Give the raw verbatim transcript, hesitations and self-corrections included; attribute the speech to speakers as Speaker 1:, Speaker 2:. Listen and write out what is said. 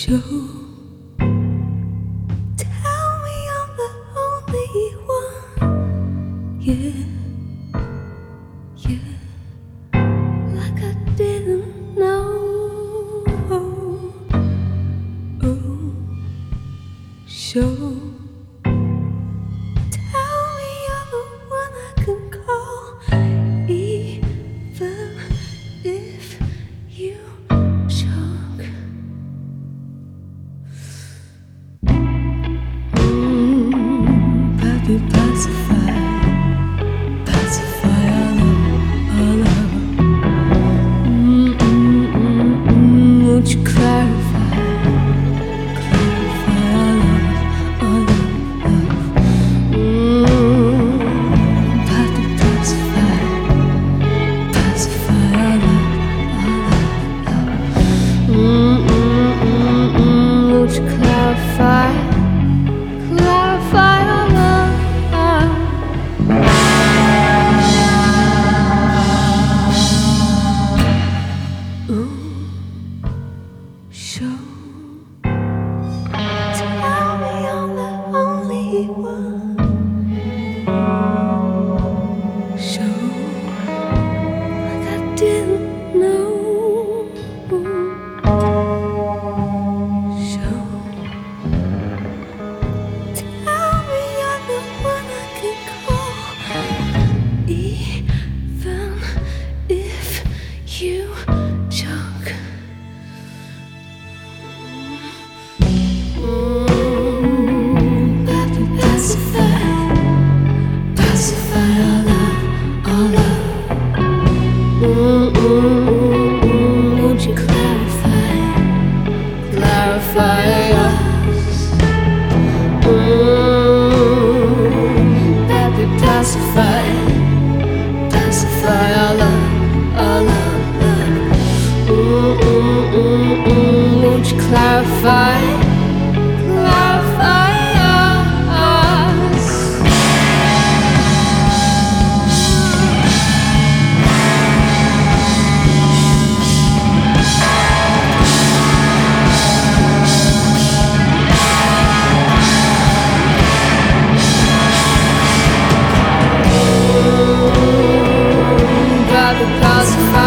Speaker 1: show. Tell me I'm the only one. Yeah, yeah, like I didn't know. Oh, show. Tell me you're the one I can call, even if you choke. Mm, Pappy, pacify, pacify our love, our love. Mm, mm, mm, mm, won't you clarify, clarify our love, our love, love. Mm, Pappy, pacify, pacify our love, our love, love. Mm, mm, mm, mm, won't you clarify, clarify our love? Ooh, show. Tell me I'm the only one. Show, like I didn't know. Show. Tell me you're the one I can call, even if you choke. Mm, Pappy, pacify, pacify our love, our love. Mm, mm, mm, won't you clarify, clarify us? Mm, Pappy, pacify, pacify our love, our love, love. Mm, mm, mm, mm, won't you clarify, clarify us? Pappy, pacify.